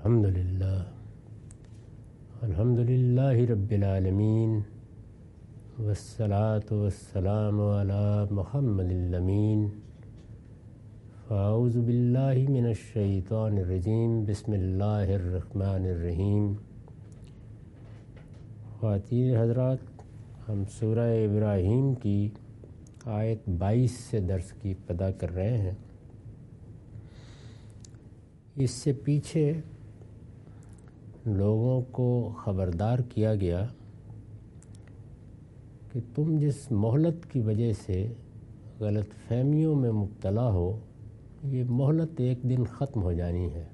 الحمدللہ رب العالمین والصلاة والسلام علی محمد الامین فاعوذ باللہ من الشیطان الرجیم بسم اللہ الرحمن الرحیم۔ خواتین حضرات، ہم سورہ ابراہیم کی آیت 22 سے درس کی ابتدا کر رہے ہیں۔ اس سے پیچھے لوگوں کو خبردار کیا گیا کہ تم جس مہلت کی وجہ سے غلط فہمیوں میں مبتلا ہو، یہ مہلت ایک دن ختم ہو جانی ہے،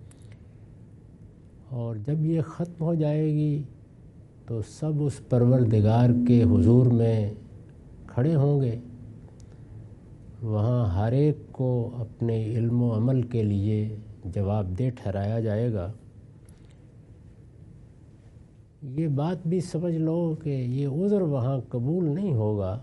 اور جب یہ ختم ہو جائے گی تو سب اس پروردگار کے حضور میں کھڑے ہوں گے۔ وہاں ہر ایک کو اپنے علم و عمل کے لیے جواب دہ ٹھہرایا جائے گا۔ یہ بات بھی سمجھ لو کہ یہ عذر وہاں قبول نہیں ہوگا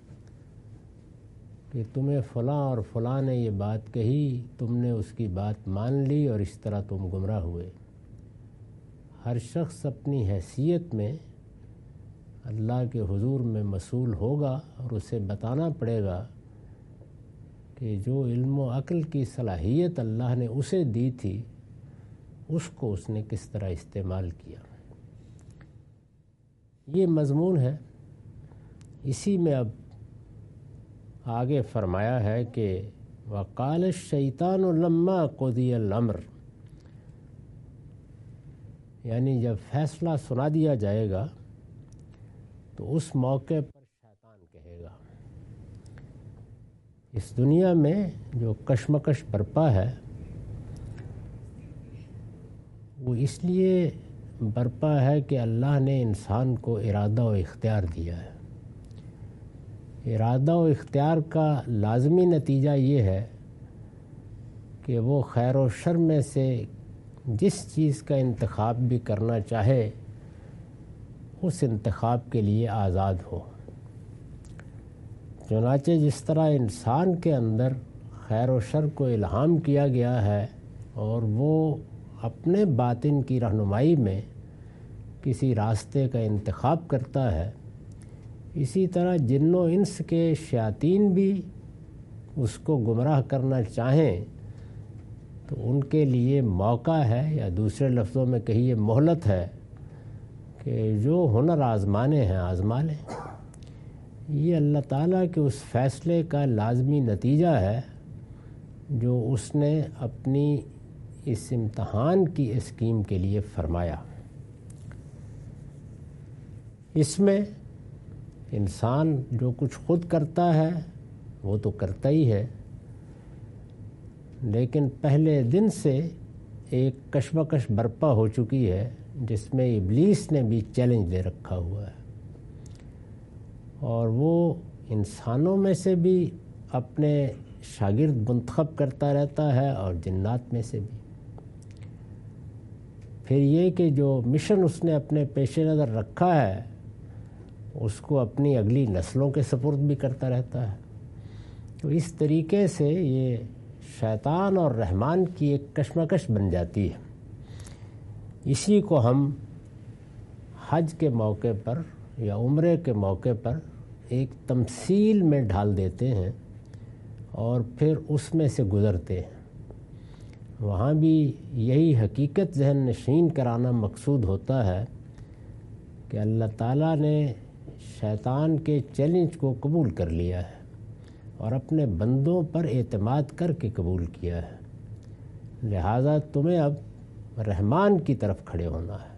کہ تمہیں فلاں اور فلاں نے یہ بات کہی، تم نے اس کی بات مان لی اور اس طرح تم گمراہ ہوئے۔ ہر شخص اپنی حیثیت میں اللہ کے حضور میں مسئول ہوگا اور اسے بتانا پڑے گا کہ جو علم و عقل کی صلاحیت اللہ نے اسے دی تھی، اس کو اس نے کس طرح استعمال کیا۔ یہ مضمون ہے۔ اسی میں اب آگے فرمایا ہے کہ وقال الشیطان لما قضی الامر، یعنی جب فیصلہ سنا دیا جائے گا تو اس موقع پر شیطان کہے گا۔ اس دنیا میں جو کشمکش برپا ہے وہ اس لیے برپا ہے کہ اللہ نے انسان کو ارادہ و اختیار دیا ہے۔ ارادہ و اختیار کا لازمی نتیجہ یہ ہے کہ وہ خیر و شر میں سے جس چیز کا انتخاب بھی کرنا چاہے اس انتخاب کے لیے آزاد ہو۔ چنانچہ جس طرح انسان کے اندر خیر و شر کو الہام کیا گیا ہے اور وہ اپنے باطن کی رہنمائی میں کسی راستے کا انتخاب کرتا ہے، اسی طرح جن و انس کے شیاطین بھی اس کو گمراہ کرنا چاہیں تو ان کے لیے موقع ہے، یا دوسرے لفظوں میں کہیے مہلت ہے کہ جو ہنر آزمانے ہیں آزما لیں۔ یہ اللہ تعالیٰ کے اس فیصلے کا لازمی نتیجہ ہے جو اس نے اپنی اس امتحان کی اسکیم کے لیے فرمایا۔ اس میں انسان جو کچھ خود کرتا ہے وہ تو کرتا ہی ہے، لیکن پہلے دن سے ایک کشمکش برپا ہو چکی ہے جس میں ابلیس نے بھی چیلنج دے رکھا ہوا ہے، اور وہ انسانوں میں سے بھی اپنے شاگرد منتخب کرتا رہتا ہے اور جنات میں سے بھی۔ پھر یہ کہ جو مشن اس نے اپنے پیش نظر رکھا ہے اس کو اپنی اگلی نسلوں کے سپرد بھی کرتا رہتا ہے۔ تو اس طریقے سے یہ شیطان اور رحمان کی ایک کشمکش بن جاتی ہے۔ اسی کو ہم حج کے موقع پر یا عمرے کے موقع پر ایک تمثیل میں ڈھال دیتے ہیں اور پھر اس میں سے گزرتے ہیں۔ وہاں بھی یہی حقیقت ذہن نشین کرانا مقصود ہوتا ہے کہ اللہ تعالیٰ نے شیطان کے چیلنج کو قبول کر لیا ہے اور اپنے بندوں پر اعتماد کر کے قبول کیا ہے، لہٰذا تمہیں اب رحمان کی طرف کھڑے ہونا ہے۔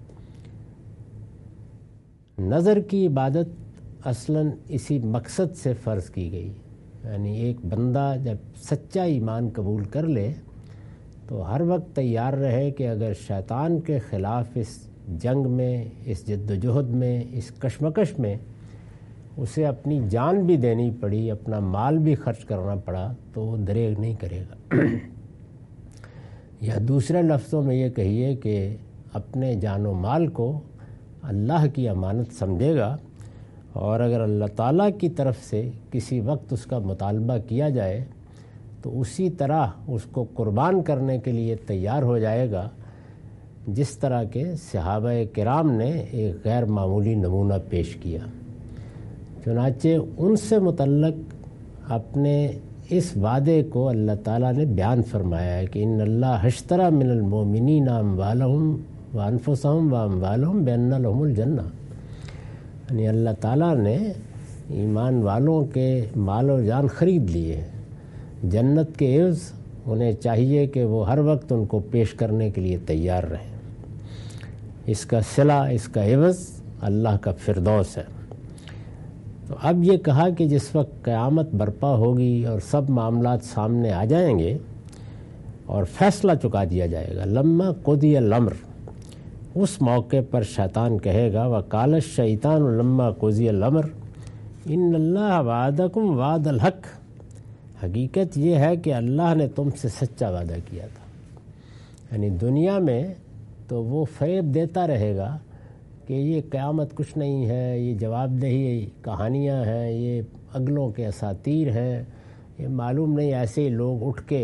نظر کی عبادت اصلاً اسی مقصد سے فرض کی گئی، یعنی ایک بندہ جب سچا ایمان قبول کر لے تو ہر وقت تیار رہے کہ اگر شیطان کے خلاف اس جنگ میں، اس جد و جہد میں، اس کشمکش میں اسے اپنی جان بھی دینی پڑی، اپنا مال بھی خرچ کرنا پڑا تو وہ دریغ نہیں کرے گا۔ یا دوسرے لفظوں میں یہ کہیے کہ اپنے جان و مال کو اللہ کی امانت سمجھے گا، اور اگر اللہ تعالیٰ کی طرف سے کسی وقت اس کا مطالبہ کیا جائے تو اسی طرح اس کو قربان کرنے کے لیے تیار ہو جائے گا، جس طرح کے صحابہ کرام نے ایک غیر معمولی نمونہ پیش کیا۔ چنانچہ ان سے متعلق اپنے اس وعدے کو اللہ تعالیٰ نے بیان فرمایا ہے کہ ان اللہ اشتری من المؤمنین اموالہم وانفسہم واموالہم بان لہم الجنہ، یعنی اللہ تعالیٰ نے ایمان والوں کے مال و جان خرید لیے، جنت کے عوض انہیں چاہیے کہ وہ ہر وقت ان کو پیش کرنے کے لیے تیار رہیں۔ اس کا صلہ، اس کا عوض اللہ کا فردوس ہے۔ تو اب یہ کہا کہ جس وقت قیامت برپا ہوگی اور سب معاملات سامنے آ جائیں گے اور فیصلہ چکا دیا جائے گا، لما قضی الامر، اس موقع پر شیطان کہے گا وقال الشیطان لما قضی الامر ان اللہ وعدکم وعد الحق، حقیقت یہ ہے کہ اللہ نے تم سے سچا وعدہ کیا تھا۔ یعنی دنیا میں تو وہ فریب دیتا رہے گا کہ یہ قیامت کچھ نہیں ہے، یہ جواب دہی کہانیاں ہیں، یہ اگلوں کے اساطیر ہیں، یہ معلوم نہیں ایسے ہی لوگ اٹھ کے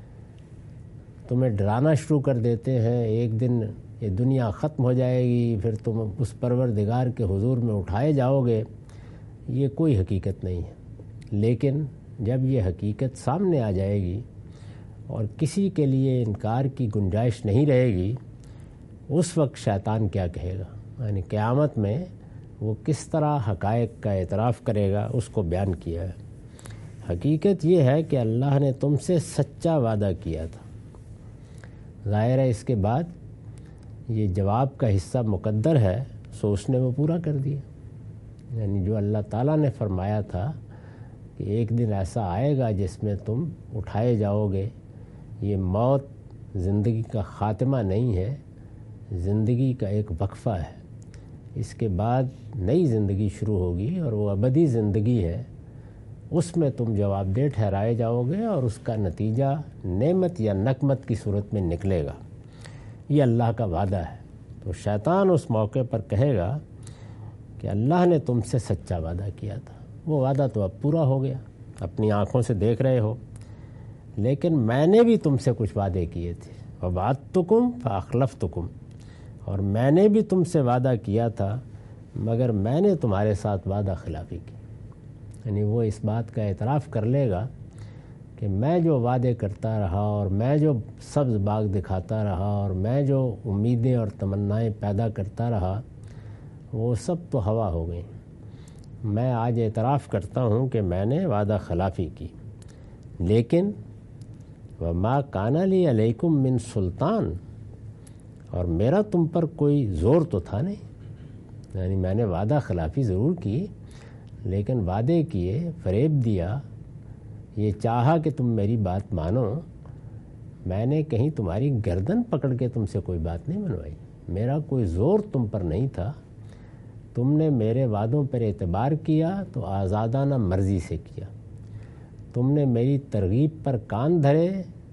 تمہیں ڈرانا شروع کر دیتے ہیں، ایک دن یہ دنیا ختم ہو جائے گی، پھر تم اس پروردگار کے حضور میں اٹھائے جاؤ گے۔ یہ کوئی حقیقت نہیں ہے، لیکن جب یہ حقیقت سامنے آ جائے گی اور کسی کے لیے انکار کی گنجائش نہیں رہے گی، اس وقت شیطان کیا کہے گا، یعنی قیامت میں وہ کس طرح حقائق کا اعتراف کرے گا، اس کو بیان کیا ہے۔ حقیقت یہ ہے کہ اللہ نے تم سے سچا وعدہ کیا تھا۔ ظاہر ہے اس کے بعد یہ جواب کا حصہ مقدر ہے، سو اس نے وہ پورا کر دیا۔ یعنی جو اللہ تعالیٰ نے فرمایا تھا کہ ایک دن ایسا آئے گا جس میں تم اٹھائے جاؤ گے، یہ موت زندگی کا خاتمہ نہیں ہے، زندگی کا ایک وقفہ ہے، اس کے بعد نئی زندگی شروع ہوگی اور وہ ابدی زندگی ہے، اس میں تم جواب دہ ٹھہرائے جاؤ گے اور اس کا نتیجہ نعمت یا نقمت کی صورت میں نکلے گا۔ یہ اللہ کا وعدہ ہے۔ تو شیطان اس موقع پر کہے گا کہ اللہ نے تم سے سچا وعدہ کیا تھا، وہ وعدہ تو اب پورا ہو گیا، اپنی آنکھوں سے دیکھ رہے ہو، لیکن میں نے بھی تم سے کچھ وعدے کیے تھے، وَوَعَدتُکُم فَأَخْلَفْتُکُم، اور میں نے بھی تم سے وعدہ کیا تھا مگر میں نے تمہارے ساتھ وعدہ خلافی کی۔ یعنی وہ اس بات کا اعتراف کر لے گا کہ میں جو وعدے کرتا رہا اور میں جو سبز باغ دکھاتا رہا اور میں جو امیدیں اور تمنائیں پیدا کرتا رہا، وہ سب تو ہوا ہو گئیں۔ میں آج اعتراف کرتا ہوں کہ میں نے وعدہ خلافی کی، لیکن وَمَا كَانَ لِي عَلَيْكُمْ مِنْ سُلطان، اور میرا تم پر کوئی زور تو تھا نہیں۔ یعنی میں نے وعدہ خلافی ضرور کی، لیکن وعدے کیے، فریب دیا، یہ چاہا کہ تم میری بات مانو، میں نے کہیں تمہاری گردن پکڑ کے تم سے کوئی بات نہیں منوائی، میرا کوئی زور تم پر نہیں تھا۔ تم نے میرے وعدوں پر اعتبار کیا تو آزادانہ مرضی سے کیا، تم نے میری ترغیب پر کان دھرے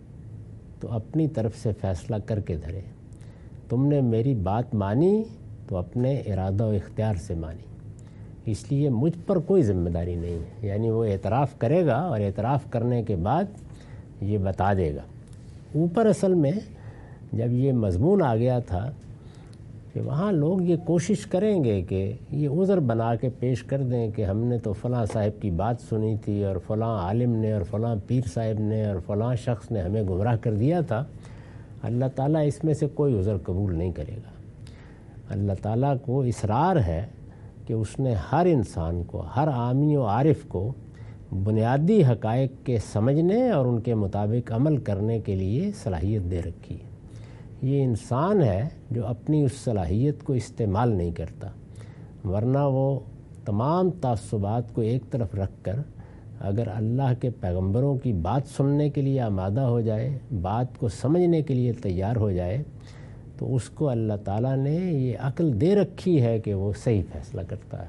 تو اپنی طرف سے فیصلہ کر کے دھرے، تم نے میری بات مانی تو اپنے ارادہ و اختیار سے مانی، اس لیے مجھ پر کوئی ذمہ داری نہیں ہے۔ یعنی وہ اعتراف کرے گا اور اعتراف کرنے کے بعد یہ بتا دے گا۔ اوپر اصل میں جب یہ مضمون آ گیا تھا کہ وہاں لوگ یہ کوشش کریں گے کہ یہ عذر بنا کے پیش کر دیں کہ ہم نے تو فلاں صاحب کی بات سنی تھی اور فلاں عالم نے اور فلاں پیر صاحب نے اور فلاں شخص نے ہمیں گمراہ کر دیا تھا، اللہ تعالیٰ اس میں سے کوئی عذر قبول نہیں کرے گا۔ اللہ تعالیٰ کو اصرار ہے کہ اس نے ہر انسان کو، ہر عامی و عارف کو بنیادی حقائق کے سمجھنے اور ان کے مطابق عمل کرنے کے لیے صلاحیت دے رکھی ہے۔ یہ انسان ہے جو اپنی اس صلاحیت کو استعمال نہیں کرتا، ورنہ وہ تمام تعصبات کو ایک طرف رکھ کر اگر اللہ کے پیغمبروں کی بات سننے کے لیے آمادہ ہو جائے، بات کو سمجھنے کے لیے تیار ہو جائے، تو اس کو اللہ تعالیٰ نے یہ عقل دے رکھی ہے کہ وہ صحیح فیصلہ کرتا ہے۔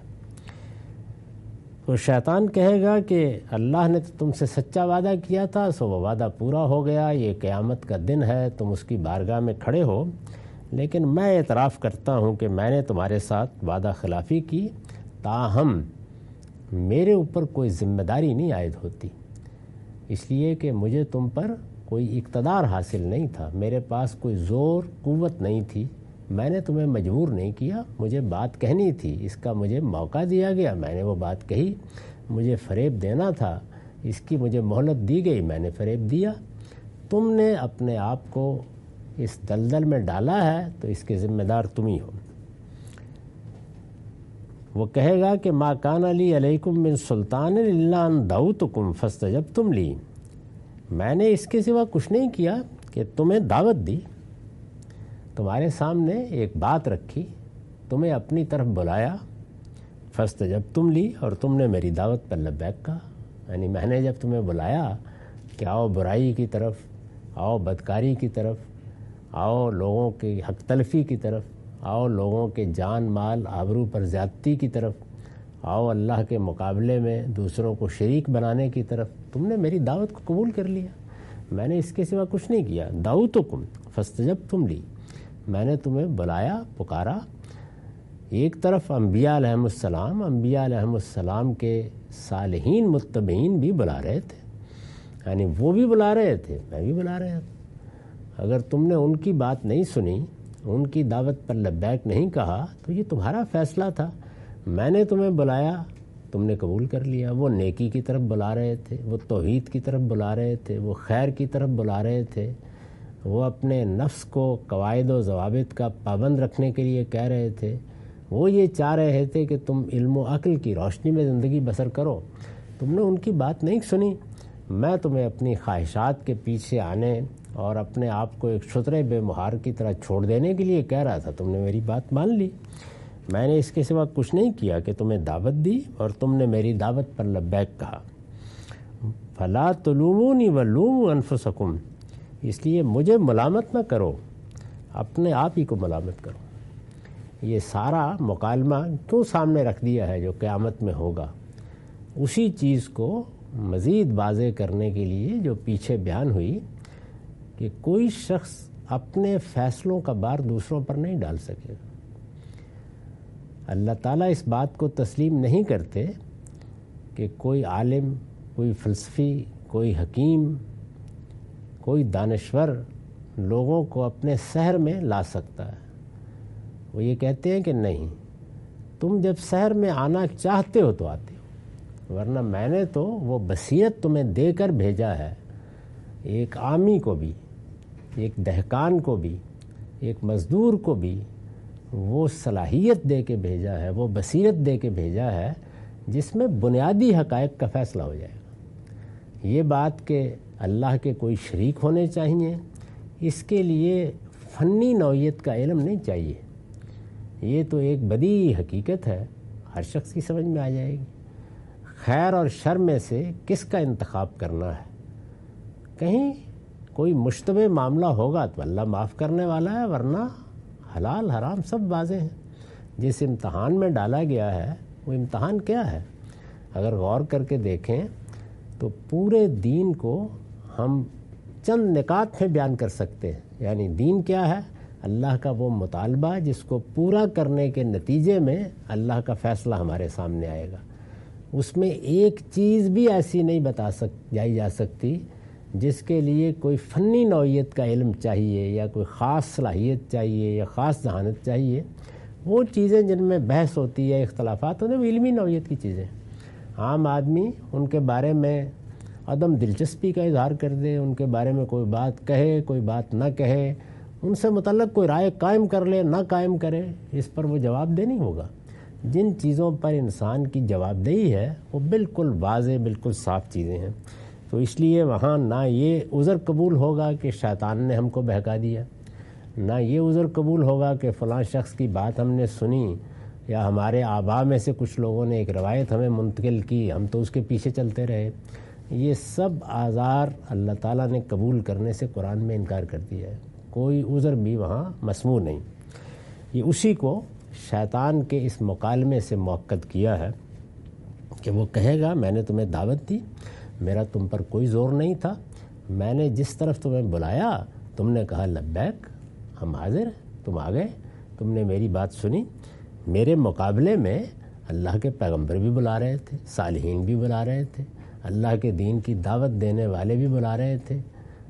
تو شیطان کہے گا کہ اللہ نے تو تم سے سچا وعدہ کیا تھا، سو وہ وعدہ پورا ہو گیا، یہ قیامت کا دن ہے، تم اس کی بارگاہ میں کھڑے ہو، لیکن میں اعتراف کرتا ہوں کہ میں نے تمہارے ساتھ وعدہ خلافی کی، تاہم میرے اوپر کوئی ذمہ داری نہیں عائد ہوتی، اس لیے کہ مجھے تم پر کوئی اقتدار حاصل نہیں تھا، میرے پاس کوئی زور قوت نہیں تھی، میں نے تمہیں مجبور نہیں کیا، مجھے بات کہنی تھی، اس کا مجھے موقع دیا گیا، میں نے وہ بات کہی، مجھے فریب دینا تھا، اس کی مجھے مہلت دی گئی، میں نے فریب دیا، تم نے اپنے آپ کو اس دلدل میں ڈالا ہے تو اس کے ذمہ دار تم ہی ہو۔ وہ کہے گا کہ ما کان لی علیکم من سلطان الا ان دعوتکم فاستجبتم لی، میں نے اس کے سوا کچھ نہیں کیا کہ تمہیں دعوت دی، تمہارے سامنے ایک بات رکھی، تمہیں اپنی طرف بلایا، فاستجبتم لی، اور تم نے میری دعوت پر لبیک کہا، یعنی میں نے جب تمہیں بلایا کہ آؤ برائی کی طرف، آؤ بدکاری کی طرف، آؤ لوگوں کی حق تلفی کی طرف، آؤ لوگوں کے جان مال آبرو پر زیادتی کی طرف، آؤ اللہ کے مقابلے میں دوسروں کو شریک بنانے کی طرف، تم نے میری دعوت کو قبول کر لیا، میں نے اس کے سوا کچھ نہیں کیا، دعوتکم فاستجبتم لی، میں نے تمہیں بلایا، پکارا۔ ایک طرف انبیاء علیہم السلام کے صالحین متبعین بھی بلا رہے تھے، یعنی وہ بھی بلا رہے تھے، میں بھی بلا رہا تھا، اگر تم نے ان کی بات نہیں سنی، ان کی دعوت پر لبیک نہیں کہا تو یہ تمہارا فیصلہ تھا، میں نے تمہیں بلایا، تم نے قبول کر لیا، وہ نیکی کی طرف بلا رہے تھے، وہ توحید کی طرف بلا رہے تھے، وہ خیر کی طرف بلا رہے تھے، وہ اپنے نفس کو قواعد و ضوابط کا پابند رکھنے کے لیے کہہ رہے تھے، وہ یہ چاہ رہے تھے کہ تم علم و عقل کی روشنی میں زندگی بسر کرو، تم نے ان کی بات نہیں سنی، میں تمہیں اپنی خواہشات کے پیچھے آنے اور اپنے آپ کو ایک شترے بے مہار کی طرح چھوڑ دینے کے لیے کہہ رہا تھا، تم نے میری بات مان لی، میں نے اس کے سوا کچھ نہیں کیا کہ تمہیں دعوت دی اور تم نے میری دعوت پر لبیک کہا، فلا تلومونی ولوموا انفسکم، اس لیے مجھے ملامت نہ کرو، اپنے آپ ہی کو ملامت کرو۔ یہ سارا مکالمہ کیوں سامنے رکھ دیا ہے جو قیامت میں ہوگا؟ اسی چیز کو مزید واضح کرنے کے لیے جو پیچھے بیان ہوئی کہ کوئی شخص اپنے فیصلوں کا بار دوسروں پر نہیں ڈال سکے گا۔ اللہ تعالیٰ اس بات کو تسلیم نہیں کرتے کہ کوئی عالم، کوئی فلسفی، کوئی حکیم، کوئی دانشور لوگوں کو اپنے سحر میں لا سکتا ہے، وہ یہ کہتے ہیں کہ نہیں، تم جب سحر میں آنا چاہتے ہو تو آتے ہو، ورنہ میں نے تو وہ بصیرت تمہیں دے کر بھیجا ہے، ایک عامی کو بھی، ایک دہقان کو بھی، ایک مزدور کو بھی وہ صلاحیت دے کے بھیجا ہے، وہ بصیرت دے کے بھیجا ہے جس میں بنیادی حقائق کا فیصلہ ہو جائے گا۔ یہ بات کہ اللہ کے کوئی شریک ہونے چاہیے، اس کے لیے فنی نوعیت کا علم نہیں چاہیے، یہ تو ایک بدیہی حقیقت ہے، ہر شخص کی سمجھ میں آ جائے گی۔ خیر اور شر میں سے کس کا انتخاب کرنا ہے؟ کہیں کوئی مشتبہ معاملہ ہوگا تو اللہ معاف کرنے والا ہے، ورنہ حلال حرام سب واضح ہیں۔ جس امتحان میں ڈالا گیا ہے وہ امتحان کیا ہے؟ اگر غور کر کے دیکھیں تو پورے دین کو ہم چند نکات میں بیان کر سکتے ہیں، یعنی دین کیا ہے؟ اللہ کا وہ مطالبہ جس کو پورا کرنے کے نتیجے میں اللہ کا فیصلہ ہمارے سامنے آئے گا، اس میں ایک چیز بھی ایسی نہیں جائی جا سکتی جس کے لیے کوئی فنی نوعیت کا علم چاہیے یا کوئی خاص صلاحیت چاہیے یا خاص ذہانت چاہیے۔ وہ چیزیں جن میں بحث ہوتی ہے، اختلافات ہوتے ہیں، وہ علمی نوعیت کی چیزیں، عام آدمی ان کے بارے میں عدم دلچسپی کا اظہار کر دے، ان کے بارے میں کوئی بات کہے، کوئی بات نہ کہے، ان سے متعلق کوئی رائے قائم کر لے، نہ قائم کرے، اس پر وہ جواب دہ نہیں ہوگا۔ جن چیزوں پر انسان کی جواب دہی ہے وہ بالکل واضح، بالکل صاف چیزیں ہیں، تو اس لیے وہاں نہ یہ عذر قبول ہوگا کہ شیطان نے ہم کو بہکا دیا، نہ یہ عذر قبول ہوگا کہ فلاں شخص کی بات ہم نے سنی، یا ہمارے آباء میں سے کچھ لوگوں نے ایک روایت ہمیں منتقل کی، ہم تو اس کے پیچھے چلتے رہے۔ یہ سب آزار اللہ تعالیٰ نے قبول کرنے سے قرآن میں انکار کر دیا ہے، کوئی عذر بھی وہاں مسموع نہیں۔ یہ اسی کو شیطان کے اس مکالمے سے موقت کیا ہے کہ وہ کہے گا میں نے تمہیں دعوت دی، میرا تم پر کوئی زور نہیں تھا، میں نے جس طرف تمہیں بلایا تم نے کہا لبیک، ہم حاضر ہیں، تم آ گئے، تم نے میری بات سنی۔ میرے مقابلے میں اللہ کے پیغمبر بھی بلا رہے تھے، صالحین بھی بلا رہے تھے، اللہ کے دین کی دعوت دینے والے بھی بلا رہے تھے،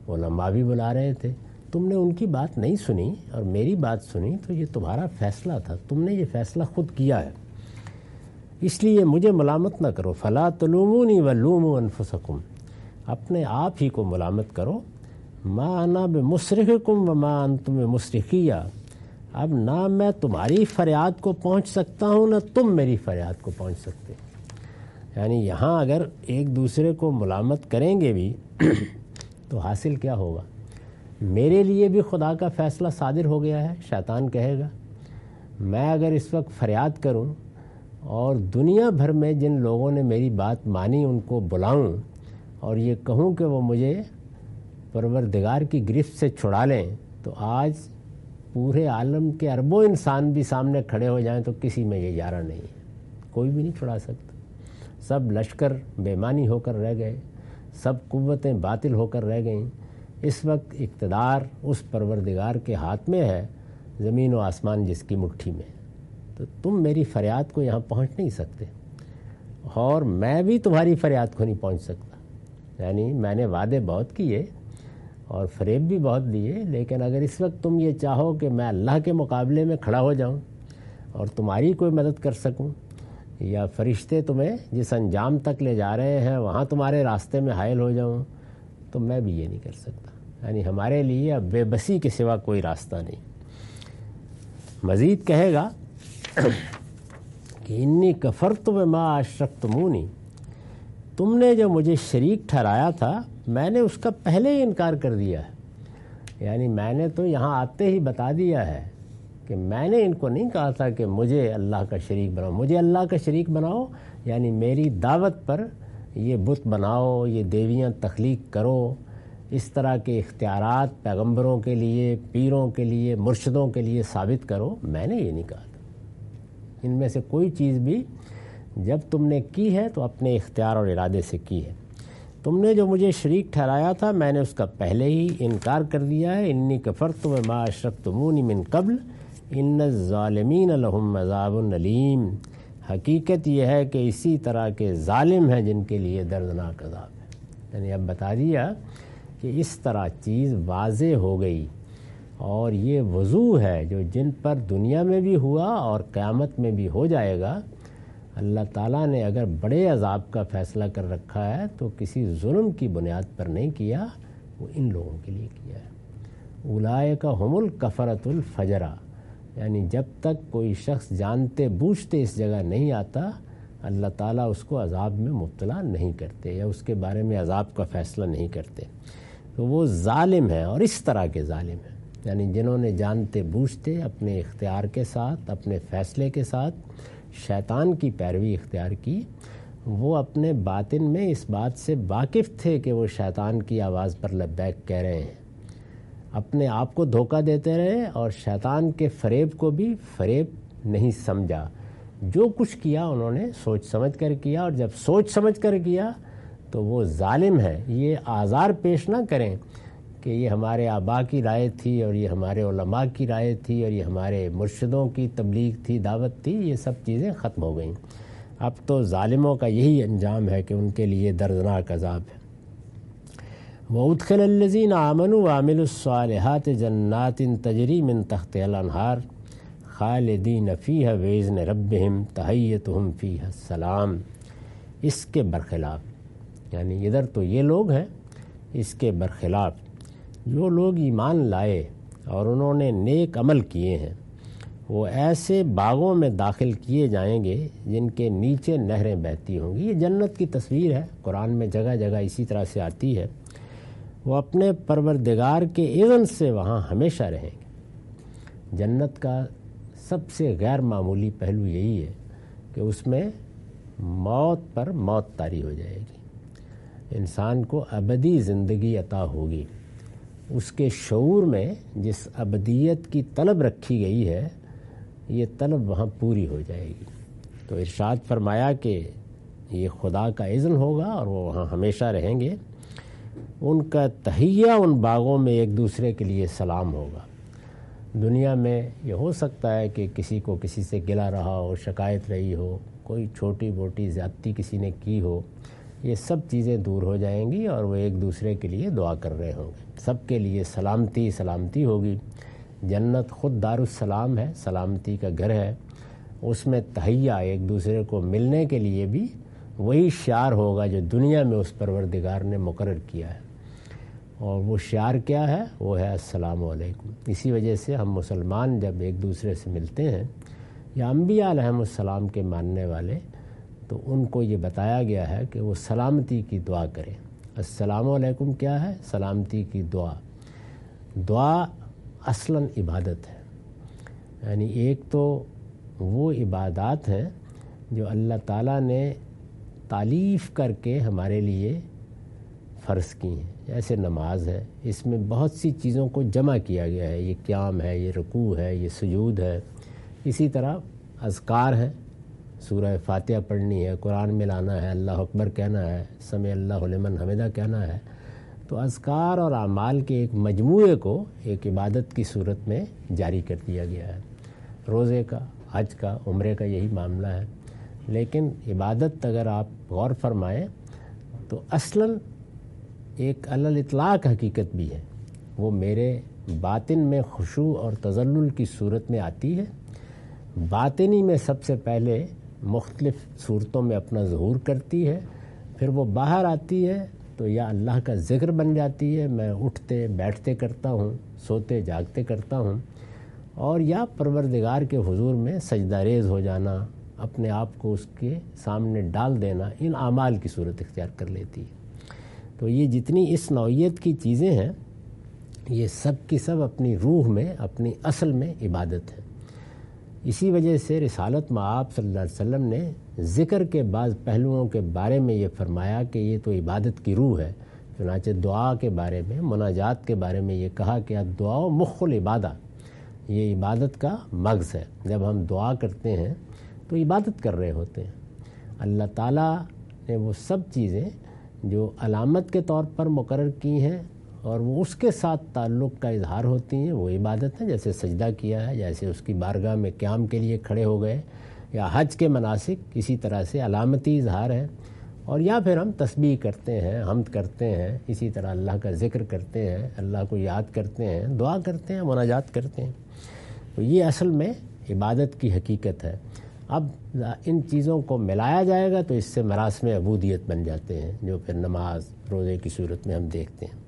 علماء بھی بلا رہے تھے، تم نے ان کی بات نہیں سنی اور میری بات سنی، تو یہ تمہارا فیصلہ تھا، تم نے یہ فیصلہ خود کیا ہے، اس لیے مجھے ملامت نہ کرو۔ فلا تلومونی ولوموا انفسکم، اپنے آپ ہی کو ملامت کرو۔ ما انا بمصرخکم وما انتم بمصرخیہ، اب نہ میں تمہاری فریاد کو پہنچ سکتا ہوں نہ تم میری فریاد کو پہنچ سکتے۔ یعنی یہاں اگر ایک دوسرے کو ملامت کریں گے بھی تو حاصل کیا ہوگا؟ میرے لیے بھی خدا کا فیصلہ صادر ہو گیا ہے، شیطان کہے گا۔ میں اگر اس وقت فریاد کروں اور دنیا بھر میں جن لوگوں نے میری بات مانی ان کو بلاؤں اور یہ کہوں کہ وہ مجھے پروردگار کی گرفت سے چھڑا لیں، تو آج پورے عالم کے اربوں انسان بھی سامنے کھڑے ہو جائیں تو کسی میں یہ یارہ نہیں ہے، کوئی بھی نہیں چھڑا سکتا۔ سب لشکر بے معنی ہو کر رہ گئے، سب قوتیں باطل ہو کر رہ گئیں۔ اس وقت اقتدار اس پروردگار کے ہاتھ میں ہے، زمین و آسمان جس کی مٹھی میں، تو تم میری فریاد کو یہاں پہنچ نہیں سکتے اور میں بھی تمہاری فریاد کو نہیں پہنچ سکتا۔ یعنی میں نے وعدے بہت کیے اور فریب بھی بہت دیے، لیکن اگر اس وقت تم یہ چاہو کہ میں اللہ کے مقابلے میں کھڑا ہو جاؤں اور تمہاری کوئی مدد کر سکوں، یا فرشتے تمہیں جس انجام تک لے جا رہے ہیں وہاں تمہارے راستے میں حائل ہو جاؤں، تو میں بھی یہ نہیں کر سکتا۔ یعنی ہمارے لیے اب بے بسی کے سوا کوئی راستہ نہیں۔ مزید کہے گا کہ انی کفرت بما اشرکتمونی، تم نے جو مجھے شریک ٹھہرایا تھا میں نے اس کا پہلے ہی انکار کر دیا ہے۔ یعنی میں نے تو یہاں آتے ہی بتا دیا ہے کہ میں نے ان کو نہیں کہا تھا کہ مجھے اللہ کا شریک بناؤ، مجھے اللہ کا شریک بناؤ یعنی میری دعوت پر یہ بت بناؤ، یہ دیویاں تخلیق کرو، اس طرح کے اختیارات پیغمبروں کے لیے، پیروں کے لیے، مرشدوں کے لیے ثابت کرو، میں نے یہ نہیں کہا تھا۔ ان میں سے کوئی چیز بھی جب تم نے کی ہے تو اپنے اختیار اور ارادے سے کی ہے۔ تم نے جو مجھے شریک ٹھہرایا تھا میں نے اس کا پہلے ہی انکار کر دیا ہے۔ انی کفرت بما اشرکتمونی من قبل ان الظالمین لہم عذاب علیم، حقیقت یہ ہے کہ اسی طرح کے ظالم ہیں جن کے لیے دردناک عذاب ہے۔ یعنی اب بتا دیا کہ اس طرح چیز واضح ہو گئی اور یہ وضوح ہے جو جن پر دنیا میں بھی ہوا اور قیامت میں بھی ہو جائے گا۔ اللہ تعالیٰ نے اگر بڑے عذاب کا فیصلہ کر رکھا ہے تو کسی ظلم کی بنیاد پر نہیں کیا، وہ ان لوگوں کے لیے کیا ہے۔ اولئک ہم الکفرۃ الفجرہ، یعنی جب تک کوئی شخص جانتے بوجھتے اس جگہ نہیں آتا اللہ تعالیٰ اس کو عذاب میں مبتلا نہیں کرتے یا اس کے بارے میں عذاب کا فیصلہ نہیں کرتے۔ تو وہ ظالم ہیں اور اس طرح کے ظالم ہیں، یعنی جنہوں نے جانتے بوجھتے اپنے اختیار کے ساتھ، اپنے فیصلے کے ساتھ شیطان کی پیروی اختیار کی۔ وہ اپنے باطن میں اس بات سے واقف تھے کہ وہ شیطان کی آواز پر لبیک کہہ رہے ہیں، اپنے آپ کو دھوکہ دیتے رہے اور شیطان کے فریب کو بھی فریب نہیں سمجھا۔ جو کچھ کیا انہوں نے سوچ سمجھ کر کیا، اور جب سوچ سمجھ کر کیا تو وہ ظالم ہے۔ یہ آزار پیش نہ کریں کہ یہ ہمارے آباء کی رائے تھی اور یہ ہمارے علماء کی رائے تھی اور یہ ہمارے مرشدوں کی تبلیغ تھی، دعوت تھی، یہ سب چیزیں ختم ہو گئیں۔ اب تو ظالموں کا یہی انجام ہے کہ ان کے لیے دردناک عذاب ہے۔ وَأُدْخِلَ الَّذِينَ آمَنُوا وَعَمِلُوا الصَّالِحَاتِ جَنَّاتٍ تَجْرِي مِن تَحْتِهَا الْأَنْهَارُ خَالِدِينَ فِيهَا بِإِذْنِ رَبِّهِمْ تَحِيَّتُهُمْ فِيهَا السَّلَامُ۔ اس کے برخلاف، یعنی ادھر تو یہ لوگ ہیں، اس کے برخلاف جو لوگ ایمان لائے اور انہوں نے نیک عمل کیے ہیں وہ ایسے باغوں میں داخل کیے جائیں گے جن کے نیچے نہریں بہتی ہوں گی۔ یہ جنت کی تصویر ہے، قرآن میں جگہ جگہ اسی طرح سے آتی ہے۔ وہ اپنے پروردگار کے اذن سے وہاں ہمیشہ رہیں گے۔ جنت کا سب سے غیر معمولی پہلو یہی ہے کہ اس میں موت پر موت طاری ہو جائے گی، انسان کو ابدی زندگی عطا ہوگی۔ اس کے شعور میں جس ابدیت کی طلب رکھی گئی ہے یہ طلب وہاں پوری ہو جائے گی۔ تو ارشاد فرمایا کہ یہ خدا کا اذن ہوگا اور وہ وہاں ہمیشہ رہیں گے۔ ان کا تحیہ ان باغوں میں ایک دوسرے کے لیے سلام ہوگا۔ دنیا میں یہ ہو سکتا ہے کہ کسی کو کسی سے گلا رہا ہو، شکایت رہی ہو، کوئی چھوٹی موٹی زیادتی کسی نے کی ہو، یہ سب چیزیں دور ہو جائیں گی اور وہ ایک دوسرے کے لیے دعا کر رہے ہوں گے. سب کے لیے سلامتی سلامتی ہوگی. جنت خود دارالسلام ہے، سلامتی کا گھر ہے. اس میں تہیا ایک دوسرے کو ملنے کے لیے بھی وہی شعار ہوگا جو دنیا میں اس پروردگار نے مقرر کیا ہے. اور وہ شعار کیا ہے؟ وہ ہے السلام علیکم. اسی وجہ سے ہم مسلمان جب ایک دوسرے سے ملتے ہیں یا انبیاء علیہم السلام کے ماننے والے، تو ان کو یہ بتایا گیا ہے کہ وہ سلامتی کی دعا کریں. السلام علیکم کیا ہے؟ سلامتی کی دعا. دعا اصلاً عبادت ہے. یعنی ایک تو وہ عبادات ہیں جو اللہ تعالیٰ نے تالیف کر کے ہمارے لیے فرض کی ہیں. جیسے نماز ہے، اس میں بہت سی چیزوں کو جمع کیا گیا ہے. یہ قیام ہے، یہ رکوع ہے، یہ سجود ہے. اسی طرح اذکار ہیں، سورہ فاتحہ پڑھنی ہے، قرآن میں لانا ہے، اللہ اکبر کہنا ہے، سمع اللہ لمن حمدہ کہنا ہے. تو اذکار اور اعمال کے ایک مجموعے کو ایک عبادت کی صورت میں جاری کر دیا گیا ہے. روزے کا، حج کا، عمرے کا یہی معاملہ ہے. لیکن عبادت اگر آپ غور فرمائیں تو اصلاً ایک علی الاطلاق حقیقت بھی ہے. وہ میرے باطن میں خشوع اور تذلل کی صورت میں آتی ہے. باطنی میں سب سے پہلے مختلف صورتوں میں اپنا ظہور کرتی ہے، پھر وہ باہر آتی ہے تو یا اللہ کا ذکر بن جاتی ہے، میں اٹھتے بیٹھتے کرتا ہوں، سوتے جاگتے کرتا ہوں، اور یا پروردگار کے حضور میں سجدہ ریز ہو جانا، اپنے آپ کو اس کے سامنے ڈال دینا، ان اعمال کی صورت اختیار کر لیتی ہے. تو یہ جتنی اس نوعیت کی چیزیں ہیں یہ سب کی سب اپنی روح میں، اپنی اصل میں عبادت ہے. اسی وجہ سے رسالت مآب صلی اللہ علیہ وسلم نے ذکر کے بعض پہلوؤں کے بارے میں یہ فرمایا کہ یہ تو عبادت کی روح ہے. چنانچہ دعا کے بارے میں، مناجات کے بارے میں یہ کہا کہ دعا مخ العبادہ، یہ عبادت کا مغز ہے. جب ہم دعا کرتے ہیں تو عبادت کر رہے ہوتے ہیں. اللہ تعالیٰ نے وہ سب چیزیں جو علامت کے طور پر مقرر کی ہیں اور وہ اس کے ساتھ تعلق کا اظہار ہوتی ہیں، وہ عبادت ہے. جیسے سجدہ کیا ہے، جیسے اس کی بارگاہ میں قیام کے لیے کھڑے ہو گئے، یا حج کے مناسک کسی طرح سے علامتی اظہار ہے. اور یا پھر ہم تسبیح کرتے ہیں، حمد کرتے ہیں، اسی طرح اللہ کا ذکر کرتے ہیں، اللہ کو یاد کرتے ہیں، دعا کرتے ہیں، مناجات کرتے ہیں. تو یہ اصل میں عبادت کی حقیقت ہے. اب ان چیزوں کو ملایا جائے گا تو اس سے مراسم عبودیت بن جاتے ہیں، جو پھر نماز، روزے کی صورت میں ہم دیکھتے ہیں.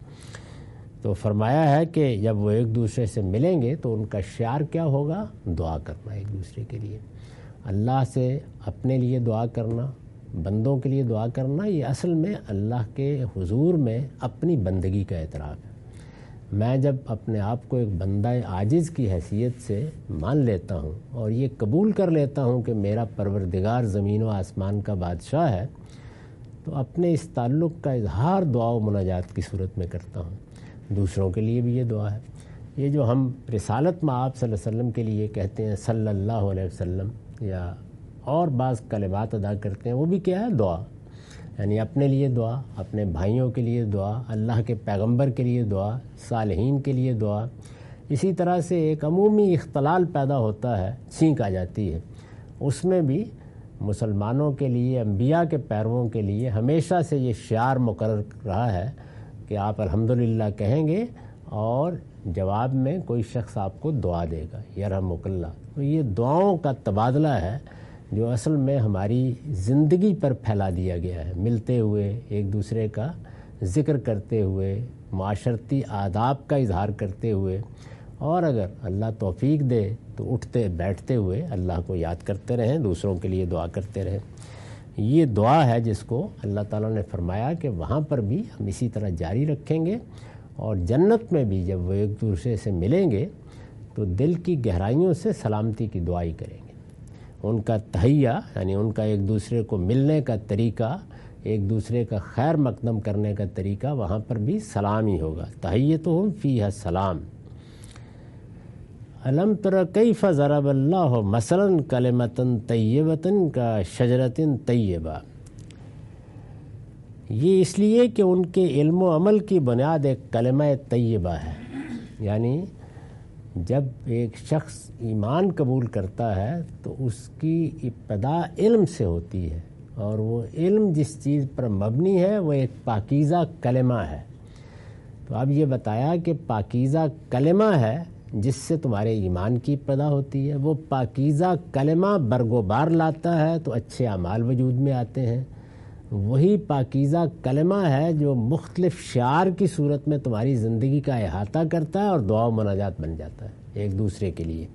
تو فرمایا ہے کہ جب وہ ایک دوسرے سے ملیں گے تو ان کا شعار کیا ہوگا؟ دعا کرنا ایک دوسرے کے لیے. اللہ سے اپنے لیے دعا کرنا، بندوں کے لیے دعا کرنا، یہ اصل میں اللہ کے حضور میں اپنی بندگی کا اعتراف ہے. میں جب اپنے آپ کو ایک بندہ عاجز کی حیثیت سے مان لیتا ہوں اور یہ قبول کر لیتا ہوں کہ میرا پروردگار زمین و آسمان کا بادشاہ ہے، تو اپنے اس تعلق کا اظہار دعا و مناجات کی صورت میں کرتا ہوں. دوسروں کے لیے بھی یہ دعا ہے. یہ جو ہم رسالت مآب صلی اللہ علیہ وسلم کے لیے کہتے ہیں صلی اللہ علیہ وسلم، یا اور بعض کلمات ادا کرتے ہیں، وہ بھی کیا ہے؟ دعا. یعنی اپنے لیے دعا، اپنے بھائیوں کے لیے دعا، اللہ کے پیغمبر کے لیے دعا، صالحین کے لیے دعا. اسی طرح سے ایک عمومی اختلال پیدا ہوتا ہے، چھینک آ جاتی ہے. اس میں بھی مسلمانوں کے لیے، انبیاء کے پیرووں کے لیے ہمیشہ سے یہ شعار مقرر رہا ہے کہ آپ الحمدللہ کہیں گے اور جواب میں کوئی شخص آپ کو دعا دے گا، یرحمک اللہ. تو یہ دعاؤں کا تبادلہ ہے جو اصل میں ہماری زندگی پر پھیلا دیا گیا ہے، ملتے ہوئے، ایک دوسرے کا ذکر کرتے ہوئے، معاشرتی آداب کا اظہار کرتے ہوئے، اور اگر اللہ توفیق دے تو اٹھتے بیٹھتے ہوئے اللہ کو یاد کرتے رہیں، دوسروں کے لیے دعا کرتے رہیں. یہ دعا ہے جس کو اللہ تعالیٰ نے فرمایا کہ وہاں پر بھی ہم اسی طرح جاری رکھیں گے، اور جنت میں بھی جب وہ ایک دوسرے سے ملیں گے تو دل کی گہرائیوں سے سلامتی کی دعائی کریں گے. ان کا تہیہ، یعنی ان کا ایک دوسرے کو ملنے کا طریقہ، ایک دوسرے کا خیر مقدم کرنے کا طریقہ، وہاں پر بھی سلام ہی ہوگا. تحیتہم فیہا سلام. الم تر کیف ضرب اللہ مثلا کلمۃ طیبۃ کشجرۃ طیبہ. یہ اس لیے کہ ان کے علم و عمل کی بنیاد ایک کلمہ طیبہ ہے. یعنی جب ایک شخص ایمان قبول کرتا ہے تو اس کی ابتدا علم سے ہوتی ہے، اور وہ علم جس چیز پر مبنی ہے وہ ایک پاکیزہ کلمہ ہے۔ تو اب یہ بتایا کہ پاکیزہ کلمہ ہے جس سے تمہارے ایمان کی پیدا ہوتی ہے، وہ پاکیزہ کلمہ برگ و بار لاتا ہے تو اچھے اعمال وجود میں آتے ہیں، وہی پاکیزہ کلمہ ہے جو مختلف شعار کی صورت میں تمہاری زندگی کا احاطہ کرتا ہے اور دعا و مناجات بن جاتا ہے ایک دوسرے کے لیے۔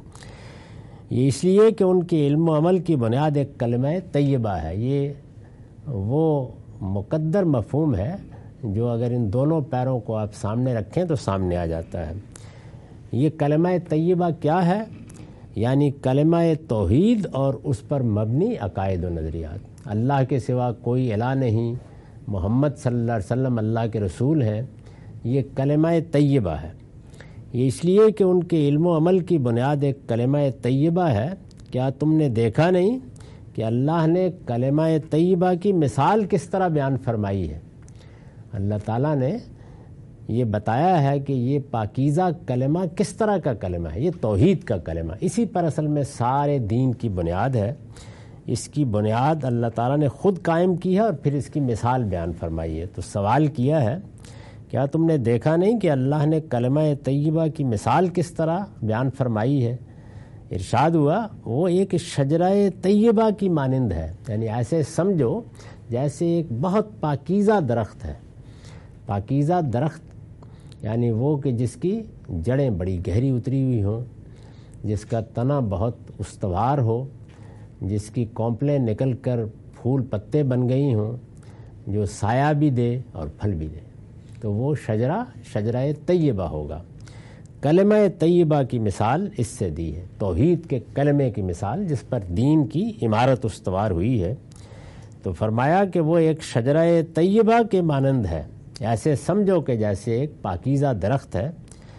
یہ اس لیے کہ ان کے علم و عمل کی بنیاد ایک کلمہ طیبہ ہے۔ یہ وہ مقدر مفہوم ہے جو اگر ان دونوں پیروں کو آپ سامنے رکھیں تو سامنے آ جاتا ہے۔ یہ کلمہ طیبہ کیا ہے؟ یعنی کلمہ توحید اور اس پر مبنی عقائد و نظریات۔ اللہ کے سوا کوئی الہ نہیں، محمد صلی اللہ علیہ وسلم اللہ کے رسول ہیں، یہ کلمہ طیبہ ہے۔ یہ اس لیے کہ ان کے علم و عمل کی بنیاد ایک کلمہ طیبہ ہے۔ کیا تم نے دیکھا نہیں کہ اللہ نے کلمہ طیبہ کی مثال کس طرح بیان فرمائی ہے؟ اللہ تعالیٰ نے یہ بتایا ہے کہ یہ پاکیزہ کلمہ کس طرح کا کلمہ ہے، یہ توحید کا کلمہ، اسی پر اصل میں سارے دین کی بنیاد ہے۔ اس کی بنیاد اللہ تعالیٰ نے خود قائم کی ہے اور پھر اس کی مثال بیان فرمائی ہے۔ تو سوال کیا ہے، کیا تم نے دیکھا نہیں کہ اللہ نے کلمہ طیبہ کی مثال کس طرح بیان فرمائی ہے؟ ارشاد ہوا وہ ایک شجرہ طیبہ کی مانند ہے، یعنی ایسے سمجھو جیسے ایک بہت پاکیزہ درخت ہے۔ پاکیزہ درخت یعنی وہ کہ جس کی جڑیں بڑی گہری اتری ہوئی ہوں، جس کا تنا بہت استوار ہو، جس کی کونپلیں نکل کر پھول پتے بن گئی ہوں، جو سایہ بھی دے اور پھل بھی دے، تو وہ شجرہ طیبہ ہوگا۔ کلمہ طیبہ کی مثال اس سے دی ہے، توحید کے کلمے کی مثال جس پر دین کی عمارت استوار ہوئی ہے۔ تو فرمایا کہ وہ ایک شجرہ طیبہ کے مانند ہے، ایسے سمجھو کہ جیسے ایک پاکیزہ درخت ہے،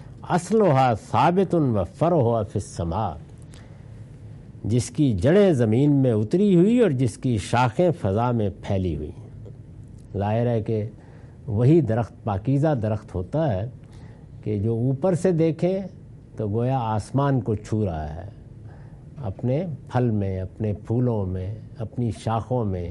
اصلھا ثابت و فرعھا فی السماء، جس کی جڑیں زمین میں اتری ہوئی اور جس کی شاخیں فضا میں پھیلی ہوئی ہیں۔ ظاہر ہے کہ وہی درخت پاکیزہ درخت ہوتا ہے کہ جو اوپر سے دیکھیں تو گویا آسمان کو چھو رہا ہے، اپنے پھل میں، اپنے پھولوں میں، اپنی شاخوں میں،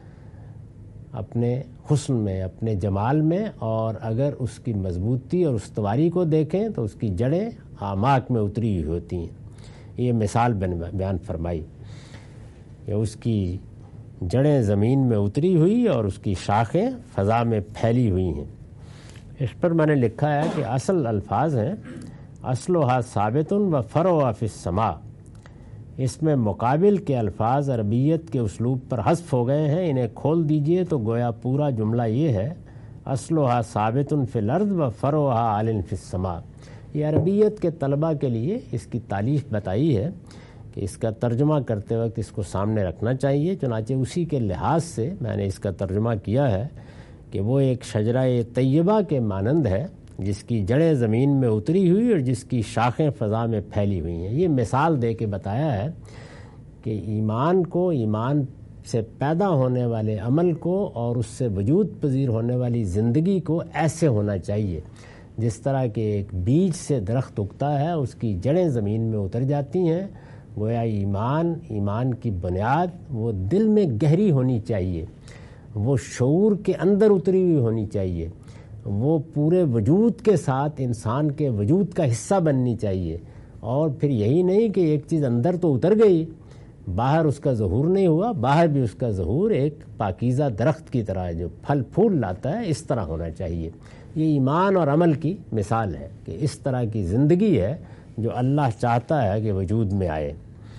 اپنے حسن میں، اپنے جمال میں، اور اگر اس کی مضبوطی اور استواری کو دیکھیں تو اس کی جڑیں اعماق میں اتری ہوئی ہوتی ہیں۔ یہ مثال بیان فرمائی کہ اس کی جڑیں زمین میں اتری ہوئی اور اس کی شاخیں فضا میں پھیلی ہوئی ہیں۔ اس پر میں نے لکھا ہے کہ اصل الفاظ ہیں اصلھا ثابت و فرعھا فی السماء، اس میں مقابل کے الفاظ عربیت کے اسلوب پر حذف ہو گئے ہیں، انہیں کھول دیجئے تو گویا پورا جملہ یہ ہے اصلھا ثابت فی الارض و فرعھا عال فی السماء۔ یہ عربیت کے طلباء کے لیے اس کی تعلیف بتائی ہے کہ اس کا ترجمہ کرتے وقت اس کو سامنے رکھنا چاہیے، چنانچہ اسی کے لحاظ سے میں نے اس کا ترجمہ کیا ہے کہ وہ ایک شجرہ طیبہ کے مانند ہے جس کی جڑیں زمین میں اتری ہوئی اور جس کی شاخیں فضا میں پھیلی ہوئی ہیں۔ یہ مثال دے کے بتایا ہے کہ ایمان کو، ایمان سے پیدا ہونے والے عمل کو اور اس سے وجود پذیر ہونے والی زندگی کو ایسے ہونا چاہیے جس طرح کہ ایک بیج سے درخت اگتا ہے، اس کی جڑیں زمین میں اتر جاتی ہیں، گویا ایمان کی بنیاد وہ دل میں گہری ہونی چاہیے، وہ شعور کے اندر اتری ہوئی ہونی چاہیے، وہ پورے وجود کے ساتھ انسان کے وجود کا حصہ بننی چاہیے۔ اور پھر یہی نہیں کہ ایک چیز اندر تو اتر گئی، باہر اس کا ظہور نہیں ہوا، باہر بھی اس کا ظہور ایک پاکیزہ درخت کی طرح جو پھل پھول لاتا ہے اس طرح ہونا چاہیے۔ یہ ایمان اور عمل کی مثال ہے کہ اس طرح کی زندگی ہے جو اللہ چاہتا ہے کہ وجود میں آئے۔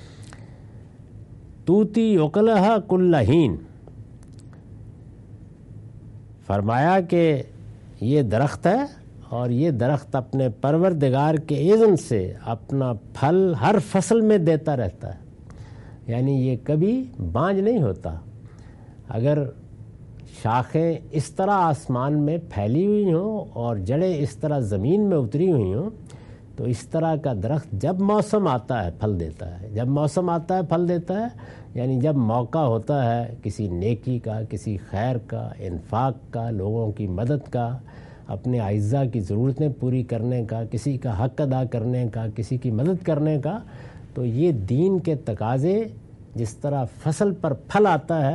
توتی اکلھا کل حین، فرمایا کہ یہ درخت ہے اور یہ درخت اپنے پروردگار کے اذن سے اپنا پھل ہر فصل میں دیتا رہتا ہے، یعنی یہ کبھی بانج نہیں ہوتا۔ اگر شاخیں اس طرح آسمان میں پھیلی ہوئی ہوں اور جڑیں اس طرح زمین میں اتری ہوئی ہوں تو اس طرح کا درخت جب موسم آتا ہے پھل دیتا ہے، جب موسم آتا ہے پھل دیتا ہے، یعنی جب موقع ہوتا ہے کسی نیکی کا، کسی خیر کا، انفاق کا، لوگوں کی مدد کا، اپنے اعزاء کی ضرورتیں پوری کرنے کا، کسی کا حق ادا کرنے کا، کسی کی مدد کرنے کا، تو یہ دین کے تقاضے جس طرح فصل پر پھل آتا ہے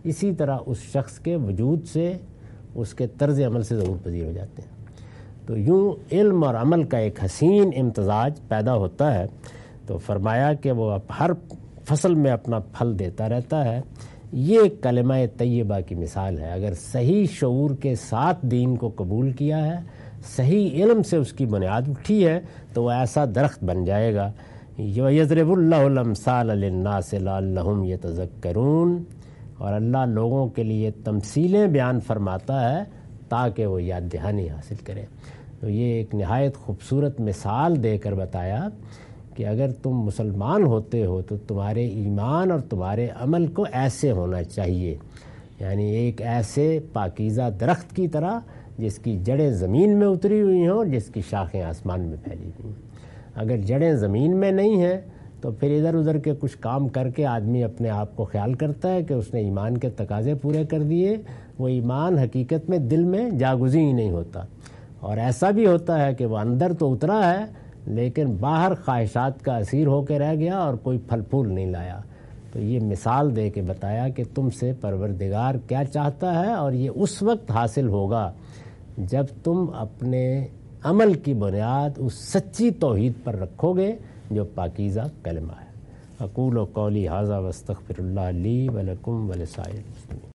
اسی طرح اس شخص کے وجود سے، اس کے طرز عمل سے ظہور پذیر ہو جاتے ہیں۔ تو یوں علم اور عمل کا ایک حسین امتزاج پیدا ہوتا ہے۔ تو فرمایا کہ وہ اب ہر فصل میں اپنا پھل دیتا رہتا ہے۔ یہ کلمہ طیبہ کی مثال ہے۔ اگر صحیح شعور کے ساتھ دین کو قبول کیا ہے، صحیح علم سے اس کی بنیاد اٹھی ہے، تو وہ ایسا درخت بن جائے گا۔ وَيَضْرِبُ اللَّهُ الْأَمْثَالَ لِلنَّاسِ لَعَلَّهُمْ يَتَذَكَّرُونَ، اور اللہ لوگوں کے لیے تمثیلیں بیان فرماتا ہے تاکہ وہ یاد دہانی حاصل کریں۔ تو یہ ایک نہایت خوبصورت مثال دے کر بتایا کہ اگر تم مسلمان ہوتے ہو تو تمہارے ایمان اور تمہارے عمل کو ایسے ہونا چاہیے، یعنی ایک ایسے پاکیزہ درخت کی طرح جس کی جڑیں زمین میں اتری ہوئی ہوں اور جس کی شاخیں آسمان میں پھیلی ہوئی ہیں۔ اگر جڑیں زمین میں نہیں ہیں تو پھر ادھر ادھر کے کچھ کام کر کے آدمی اپنے آپ کو خیال کرتا ہے کہ اس نے ایمان کے تقاضے پورے کر دیے، وہ ایمان حقیقت میں دل میں جاگزی ہی نہیں ہوتا۔ اور ایسا بھی ہوتا ہے کہ وہ اندر تو اترا ہے لیکن باہر خواہشات کا اسیر ہو کے رہ گیا اور کوئی پھل پھول نہیں لایا۔ تو یہ مثال دے کے بتایا کہ تم سے پروردگار کیا چاہتا ہے، اور یہ اس وقت حاصل ہوگا جب تم اپنے عمل کی بنیاد اس سچی توحید پر رکھو گے جو پاکیزہ کلمہ ہے۔ اقول قولی ھذا واستغفر اللہ لی ولکم ولسائر المسلمین۔